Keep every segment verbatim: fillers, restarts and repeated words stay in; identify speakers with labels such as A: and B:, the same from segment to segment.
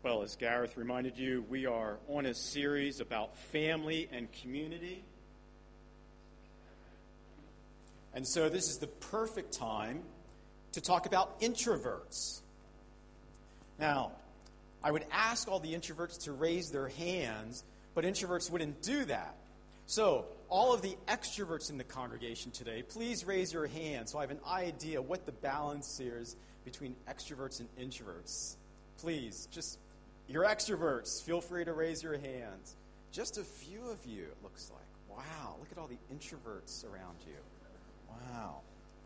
A: Well, as Gareth reminded you, we are on a series about family and community. And so this is the perfect time to talk about introverts. Now, I would ask all the introverts to raise their hands, but introverts wouldn't do that. So, all of the extroverts in the congregation today, please raise your hand so I have an idea what the balance here is between extroverts and introverts. Please, just, you're extroverts. Feel free to raise your hands. Just a few of you, it looks like. Wow, look at all the introverts around you. Wow.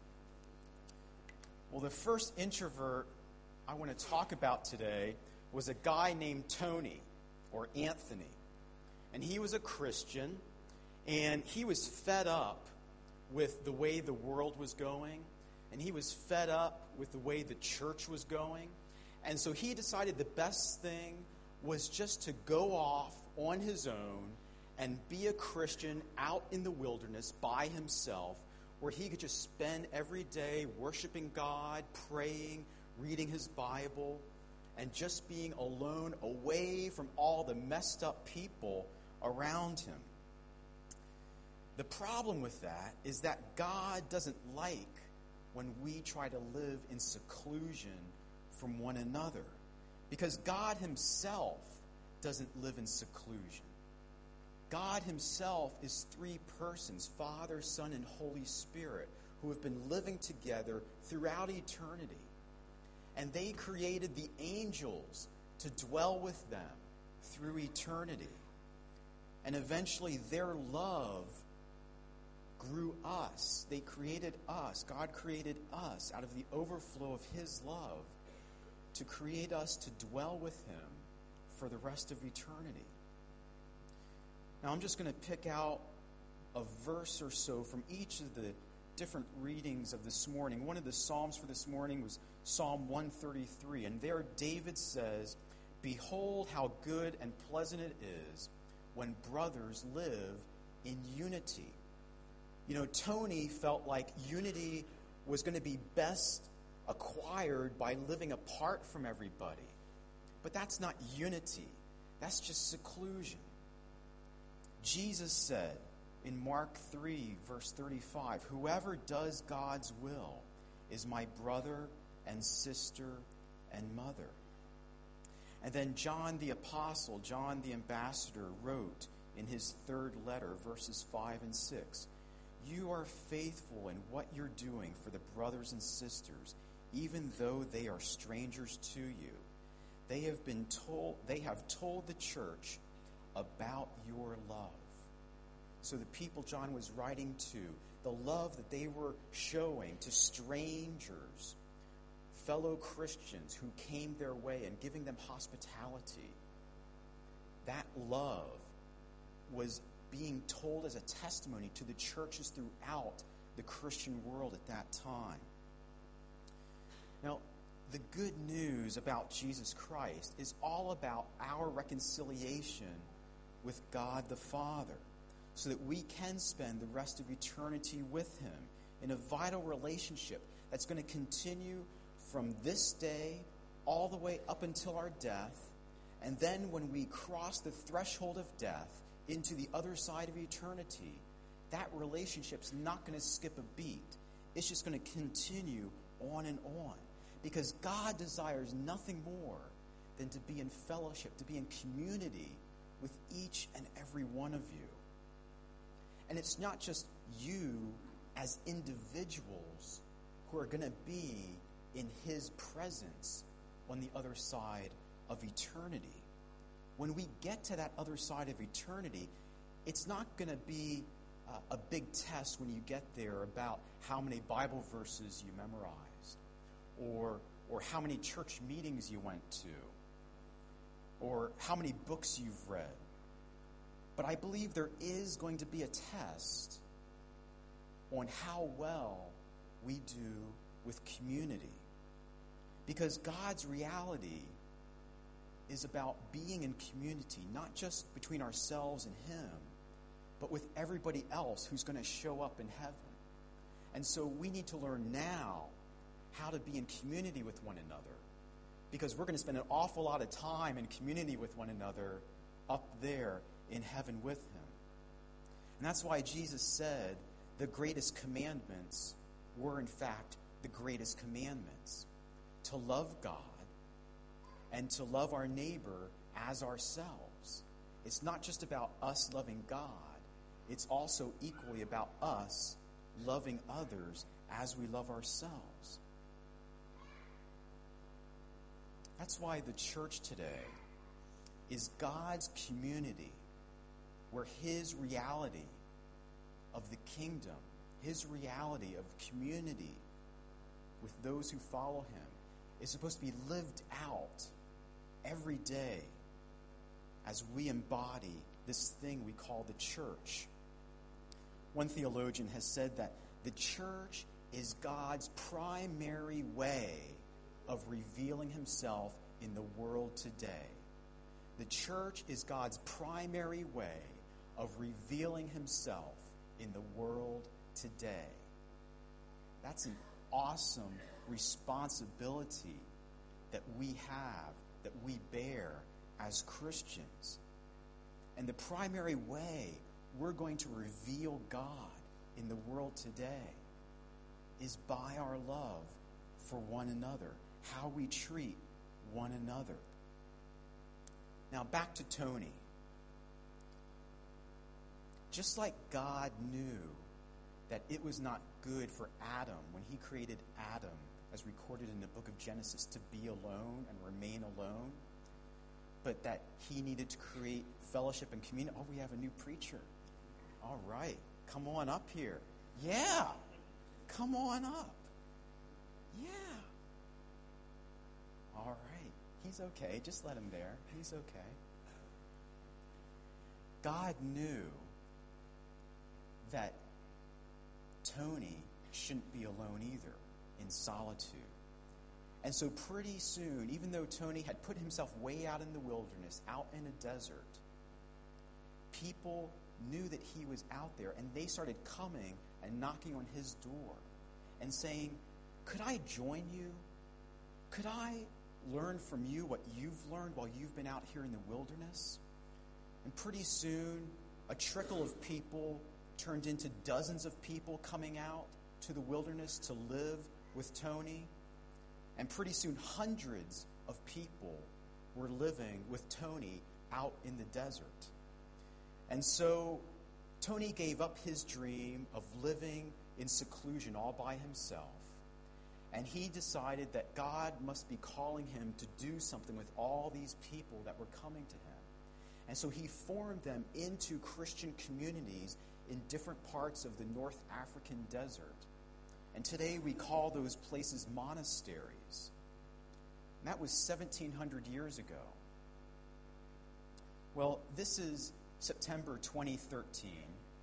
A: Well, the first introvert I want to talk about today was a guy named Tony, or Anthony. And he was a Christian, and he was fed up with the way the world was going, and he was fed up with the way the church was going. And so he decided the best thing was just to go off on his own and be a Christian out in the wilderness by himself, where he could just spend every day worshiping God, praying, reading his Bible, and just being alone, away from all the messed up people around him. The problem with that is that God doesn't like when we try to live in seclusion from one another, because God himself doesn't live in seclusion. God himself is three persons, Father, Son, and Holy Spirit, who have been living together throughout eternity. And they created the angels to dwell with them through eternity. And eventually their love grew us. They created us. God created us out of the overflow of his love to create us to dwell with him for the rest of eternity. Now I'm just going to pick out a verse or so from each of the different readings of this morning. One of the Psalms for this morning was Psalm one thirty-three, and there David says, "Behold how good and pleasant it is when brothers live in unity." You know, Tony felt like unity was going to be best acquired by living apart from everybody. But that's not unity. That's just seclusion. Jesus said in Mark three, verse thirty-five, "Whoever does God's will is my brother and sister and mother." And then John the Apostle, John the Ambassador, wrote in his third letter, verses five and six, "You are faithful in what you're doing for the brothers and sisters, even though they are strangers to you. They have been told, they have told the church about your love." So the people John was writing to, the love that they were showing to strangers, fellow Christians who came their way and giving them hospitality, that love was being told as a testimony to the churches throughout the Christian world at that time. Now, the good news about Jesus Christ is all about our reconciliation with God the Father, so that we can spend the rest of eternity with him in a vital relationship that's going to continue from this day all the way up until our death. And then when we cross the threshold of death into the other side of eternity, that relationship's not going to skip a beat. It's just going to continue on and on. Because God desires nothing more than to be in fellowship, to be in community with each and every one of you. And it's not just you as individuals who are going to be in his presence on the other side of eternity. When we get to that other side of eternity, it's not going to be uh, a big test when you get there about how many Bible verses you memorized, or or how many church meetings you went to, or how many books you've read. But I believe there is going to be a test on how well we do with community. Because God's reality is about being in community, not just between ourselves and him, but with everybody else who's going to show up in heaven. And so we need to learn now how to be in community with one another, because we're going to spend an awful lot of time in community with one another up there in heaven with him. And that's why Jesus said the greatest commandments were, in fact, the greatest commandments. To love God and to love our neighbor as ourselves. It's not just about us loving God. It's also equally about us loving others as we love ourselves. That's why the church today is God's community where his reality of the kingdom, his reality of community with those who follow him is supposed to be lived out every day as we embody this thing we call the church. One theologian has said that the church is God's primary way of revealing himself in the world today. The church is God's primary way of revealing himself in the world today. That's an awesome responsibility that we have, that we bear as Christians. And the primary way we're going to reveal God in the world today is by our love for one another, how we treat one another. Now, back to Tony. Just like God knew that it was not good for Adam when he created Adam, as recorded in the book of Genesis, to be alone and remain alone, but that he needed to create fellowship and community. Oh, we have a new preacher. All right. Come on up here. Yeah. Come on up. Yeah. All right. He's okay. Just let him there. He's okay. God knew that Tony shouldn't be alone either, in solitude. And so pretty soon, even though Tony had put himself way out in the wilderness, out in a desert, people knew that he was out there, and they started coming and knocking on his door and saying, could I join you? Could I learn from you what you've learned while you've been out here in the wilderness? And pretty soon, a trickle of people turned into dozens of people coming out to the wilderness to live with Tony. And pretty soon, hundreds of people were living with Tony out in the desert. And so Tony gave up his dream of living in seclusion all by himself. And he decided that God must be calling him to do something with all these people that were coming to him. And so he formed them into Christian communities in different parts of the North African desert. And today we call those places monasteries. And that was seventeen hundred years ago. Well, this is September twenty thirteen.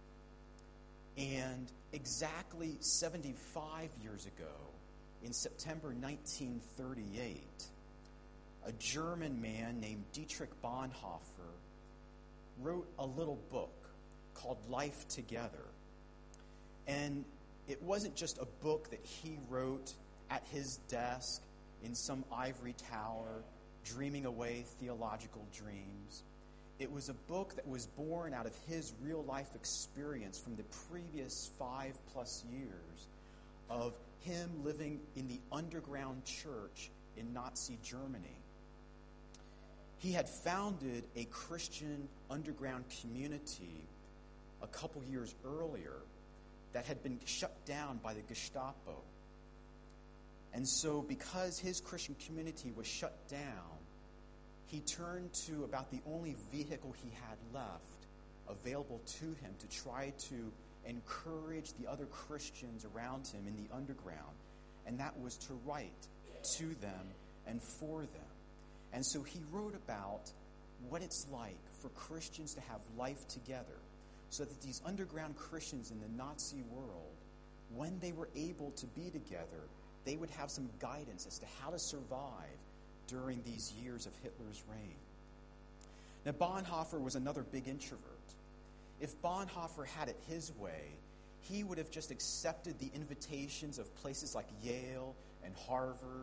A: And exactly seventy-five years ago, in September nineteen thirty-eight, a German man named Dietrich Bonhoeffer wrote a little book called Life Together. And it wasn't just a book that he wrote at his desk in some ivory tower, dreaming away theological dreams. It was a book that was born out of his real life experience from the previous five plus years of him living in the underground church in Nazi Germany. He had founded a Christian underground community a couple years earlier that had been shut down by the Gestapo. And so because his Christian community was shut down, he turned to about the only vehicle he had left available to him to try to encourage the other Christians around him in the underground, and that was to write to them and for them. And so he wrote about what it's like for Christians to have life together, so that these underground Christians in the Nazi world, when they were able to be together, they would have some guidance as to how to survive during these years of Hitler's reign. Now, Bonhoeffer was another big introvert. If Bonhoeffer had it his way, he would have just accepted the invitations of places like Yale and Harvard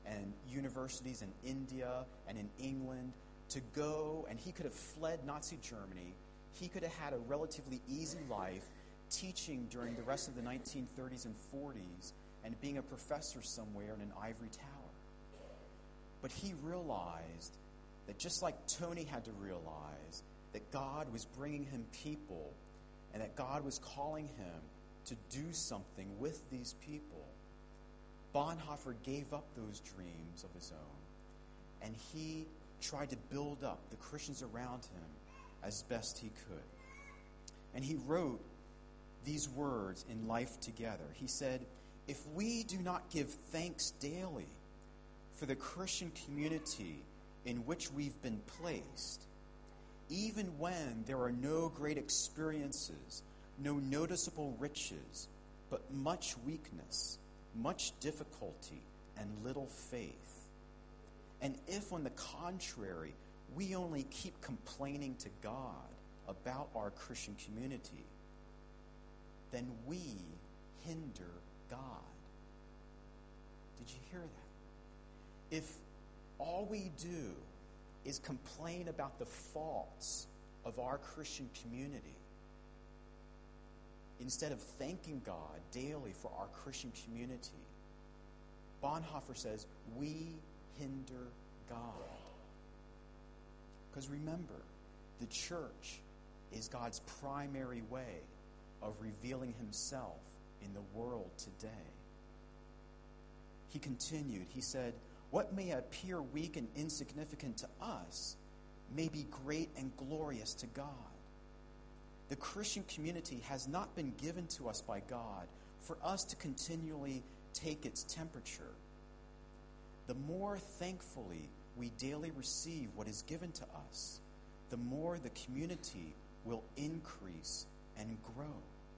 A: and universities in India and in England to go, and he could have fled Nazi Germany. He could have had a relatively easy life teaching during the rest of the nineteen thirties and forties and being a professor somewhere in an ivory tower. But he realized that just like Tony had to realize that God was bringing him people and that God was calling him to do something with these people, Bonhoeffer gave up those dreams of his own, and he tried to build up the Christians around him as best he could. And he wrote these words in Life Together. He said, "If we do not give thanks daily for the Christian community in which we've been placed, even when there are no great experiences, no noticeable riches, but much weakness, much difficulty, and little faith. And if, on the contrary, we only keep complaining to God about our Christian community, then we hinder God." Did you hear that? If all we do is complain about the faults of our Christian community, instead of thanking God daily for our Christian community, Bonhoeffer says, we hinder God. Because remember, the church is God's primary way of revealing himself in the world today. He continued, he said, "What may appear weak and insignificant to us may be great and glorious to God. The Christian community has not been given to us by God for us to continually take its temperature. The more thankfully we daily receive what is given to us, the more the community will increase and grow."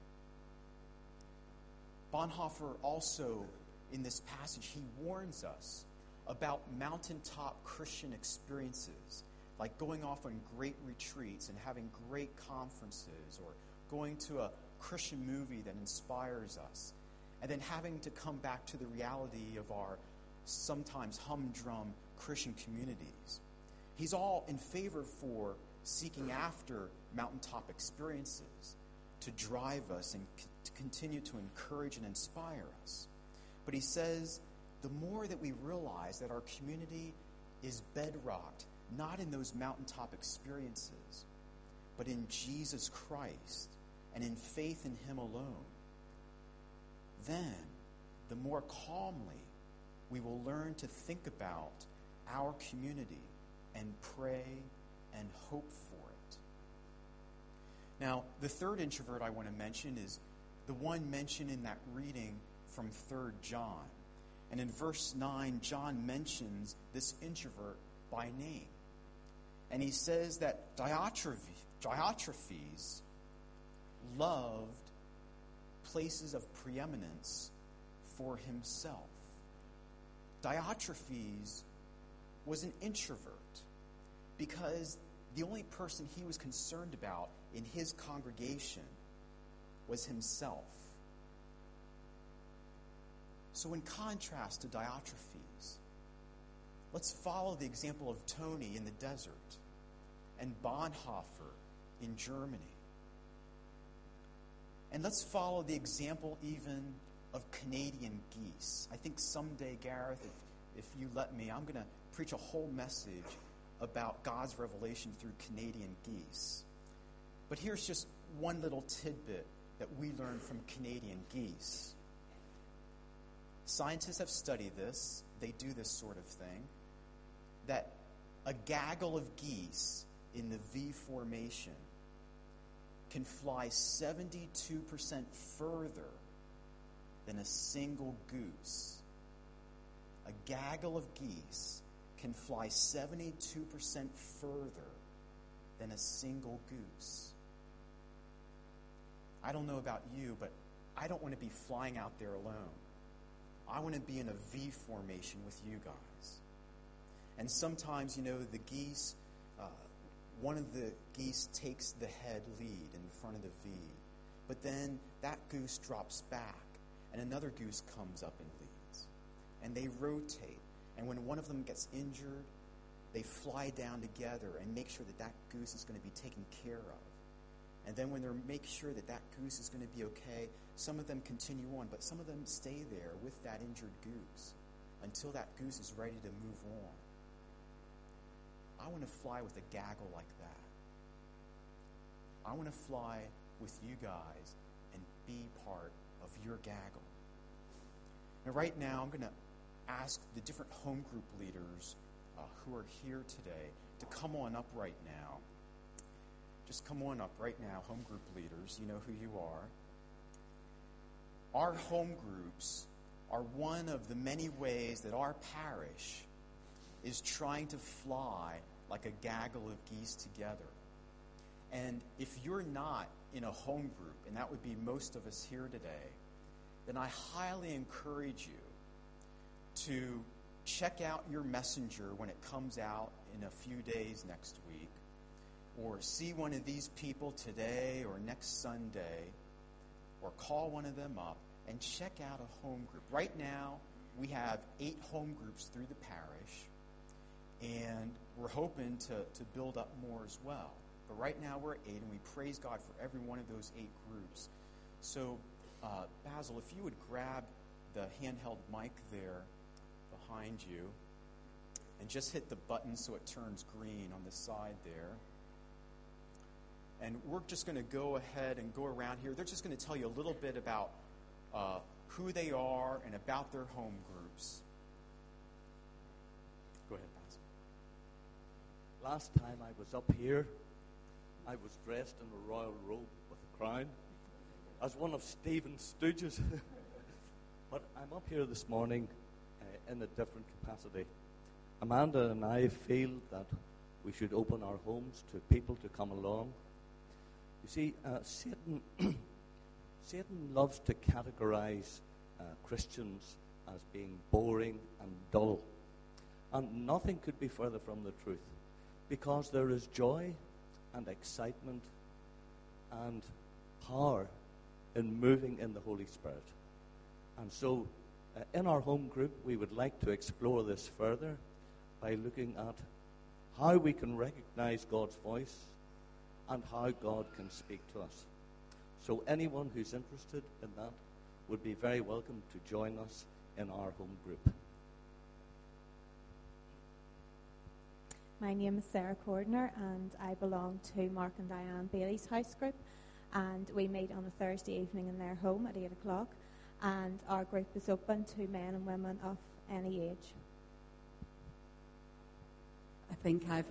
A: Bonhoeffer also, in this passage, he warns us about mountaintop Christian experiences, like going off on great retreats and having great conferences, or going to a Christian movie that inspires us, and then having to come back to the reality of our sometimes humdrum Christian communities. He's all in favor for seeking after mountaintop experiences to drive us and c- to continue to encourage and inspire us. But he says the more that we realize that our community is bedrocked not in those mountaintop experiences, but in Jesus Christ and in faith in him alone, then the more calmly we will learn to think about our community and pray and hope for it. Now, the third introvert I want to mention is the one mentioned in that reading from Third John. And in verse nine, John mentions this introvert by name. And he says that Diotrephes, Diotrephes loved places of preeminence for himself. Diotrephes was an introvert because the only person he was concerned about in his congregation was himself. So in contrast to Diotrephes, let's follow the example of Tony in the desert and Bonhoeffer in Germany. And let's follow the example even of Canadian geese. I think someday, Gareth, if, if you let me, I'm going to preach a whole message about God's revelation through Canadian geese. But here's just one little tidbit that we learned from Canadian geese. Scientists have studied this. They do this sort of thing. That a gaggle of geese in the V formation can fly seventy-two percent further than a single goose. A gaggle of geese can fly seventy-two percent further than a single goose. I don't know about you, but I don't want to be flying out there alone. I want to be in a V formation with you guys. And sometimes, you know, the geese, uh, one of the geese takes the head lead in front of the V. But then that goose drops back, and another goose comes up and leads. And they rotate. And when one of them gets injured, they fly down together and make sure that that goose is going to be taken care of. And then when they make sure that that goose is going to be okay, some of them continue on, but some of them stay there with that injured goose until that goose is ready to move on. I want to fly with a gaggle like that. I want to fly with you guys and be part of your gaggle. Now, right now, I'm going to ask the different home group leaders uh, who are here today to come on up right now. Just come on up right now, home group leaders. You know who you are. Our home groups are one of the many ways that our parish is trying to fly like a gaggle of geese together. And if you're not in a home group, and that would be most of us here today, then I highly encourage you to check out your messenger when it comes out in a few days next week, or see one of these people today or next Sunday, or call one of them up and check out a home group. Right now, we have eight home groups through the parish, and we're hoping to, to build up more as well. But right now we're at eight, and we praise God for every one of those eight groups. So, uh, Basil, if you would grab the handheld mic there behind you, and just hit the button so it turns green on the side there. And we're just going to go ahead and go around here. They're just going to tell you a little bit about uh, who they are and about their home groups. Go ahead, Basil.
B: Last time I was up here, I was dressed in a royal robe with a crown as one of Stephen's stooges. But I'm up here this morning uh, in a different capacity. Amanda and I feel that we should open our homes to people to come along. You see, uh, Satan Satan loves to categorize uh, Christians as being boring and dull. And nothing could be further from the truth, because there is joy and excitement and power in moving in the Holy Spirit. And so, uh, in our home group, we would like to explore this further by looking at how we can recognize God's voice and how God can speak to us. So anyone who's interested in that would be very welcome to join us in our home group.
C: My name is Sarah Cordner, and I belong to Mark and Diane Bailey's house group, and we meet on a Thursday evening in their home at eight o'clock, and our group is open to men and women of any age.
D: I think I've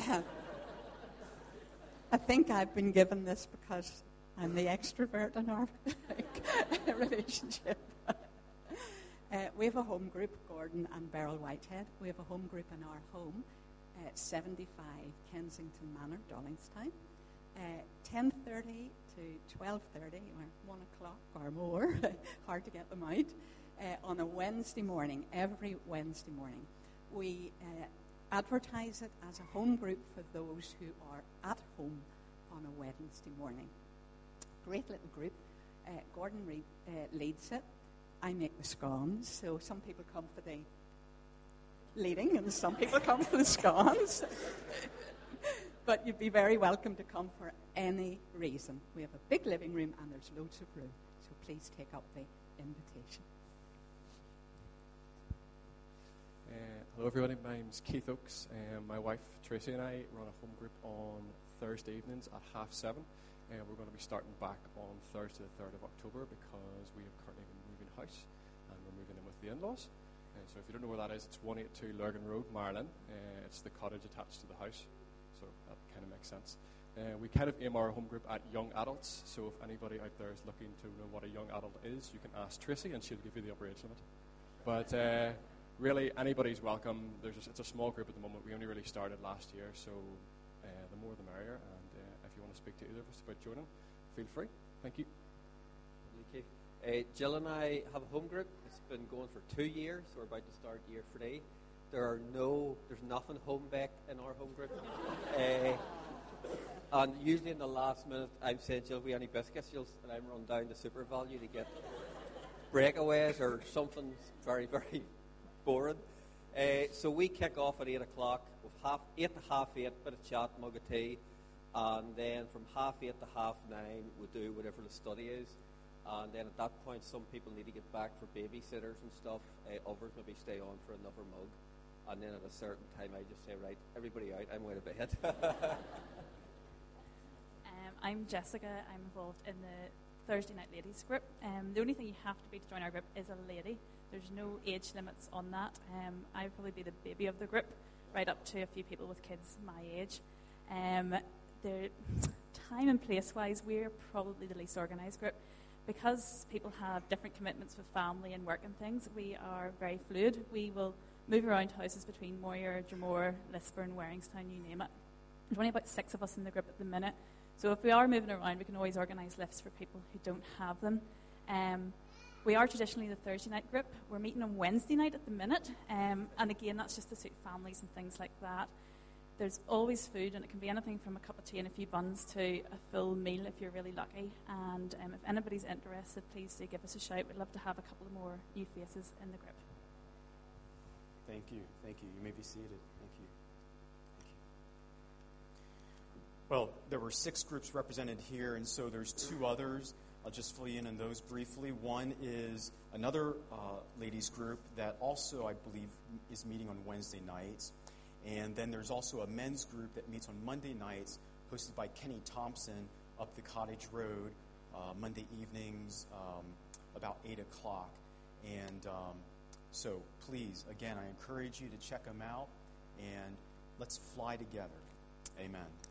D: I think I've been given this because I'm the extrovert in our relationship. Uh, we have a home group, Gordon and Beryl Whitehead. We have a home group in our home at seventy-five Kensington Manor, Dollingstown. Uh, ten thirty to twelve thirty, or one o'clock or more, hard to get them out, uh, on a Wednesday morning, every Wednesday morning. We uh, advertise it as a home group for those who are at home on a Wednesday morning. Great little group. Uh, Gordon re- uh, leads it. I make the scones, so some people come for the leading and some people come for the scones. But you'd be very welcome to come for any reason. We have a big living room and there's loads of room, so please take up the invitation.
E: Uh, hello everybody, my name's Keith Oakes. Um, my wife Tracy and I run a home group on Thursday evenings at half seven. Uh, we're going to be starting back on Thursday the third of October because we have currently been moving house and we're moving in with the in-laws. Uh, so if you don't know where that is, it's one eighty-two Lurgan Road, Marlin. Uh, it's the cottage attached to the house, so that kind of makes sense. Uh, we kind of aim our home group at young adults, so if anybody out there is looking to know what a young adult is, you can ask Tracy and she'll give you the abbreviation of it. But uh, really, anybody's welcome. There's a, it's a small group at the moment. We only really started last year, so uh, the more the merrier. And uh, if you want to speak to either of us about joining, feel free. Thank you.
F: Okay. Uh, Jill and I have a home group. It's been going for two years. We're about to start year three. There are no, there's nothing home baked in our home group. uh, and usually in the last minute, I'm saying, Jill, we any biscuits? Jill, and I'm run down to Super Value to get breakaways or something very, very boring. Uh, so we kick off at eight o'clock, with half eight to half eight, bit of chat, mug of tea, and then from half eight to half nine, we do whatever the study is. And then at that point, some people need to get back for babysitters and stuff. Uh, others maybe stay on for another mug. And then at a certain time, I just say, right, everybody out, I'm going to bed.
G: um, I'm Jessica. I'm involved in the Thursday Night Ladies group. Um, the only thing you have to be to join our group is a lady. There's no age limits on that. Um, I'd probably be the baby of the group, right up to a few people with kids my age. Um, the time and place-wise, we're probably the least organised group. Because people have different commitments with family and work and things, we are very fluid. We will move around houses between Moyer, Dromore, Lisburn, Waringstown, you name it. There's only about six of us in the group at the minute. So if we are moving around, we can always organise lifts for people who don't have them. Um, we are traditionally the Thursday night group. We're meeting on Wednesday night at the minute. Um, and again, that's just to suit families and things like that. There's always food, and it can be anything from a cup of tea and a few buns to a full meal if you're really lucky. And um, if anybody's interested, please do give us a shout. We'd love to have a couple of more new faces in the group.
A: Thank you. Thank you. You may be seated. Thank you. Thank you. Well, there were six groups represented here, and so there's two others. I'll just fill you in on those briefly. One is another uh, ladies group that also, I believe, is meeting on Wednesday nights. And then there's also a men's group that meets on Monday nights, hosted by Kenny Thompson up the Cottage Road, uh, Monday evenings, um, about eight o'clock. And um, so please, again, I encourage you to check them out, and let's fly together. Amen.